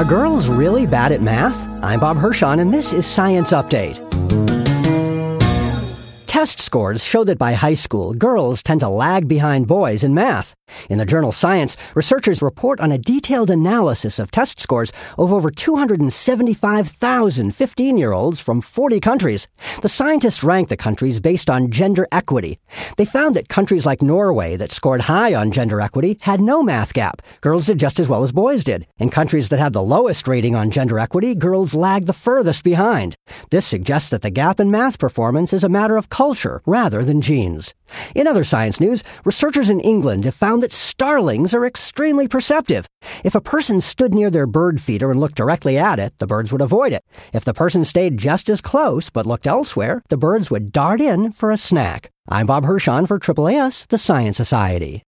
Are girls really bad at math? I'm Bob Hirschon, and this is Science Update. Test scores show that by high school, girls tend to lag behind boys in math. In the journal Science, researchers report on a detailed analysis of test scores of over 275,000 15-year-olds from 40 countries. The scientists ranked the countries based on gender equity. They found that countries like Norway that scored high on gender equity had no math gap. Girls did just as well as boys did. In countries that had the lowest rating on gender equity, girls lagged the furthest behind. This suggests that the gap in math performance is a matter of culture rather than genes. In other science news, researchers in England have found that starlings are extremely perceptive. If a person stood near their bird feeder and looked directly at it, the birds would avoid it. If the person stayed just as close but looked elsewhere, the birds would dart in for a snack. I'm Bob Hirschon for AAAS, the Science Society.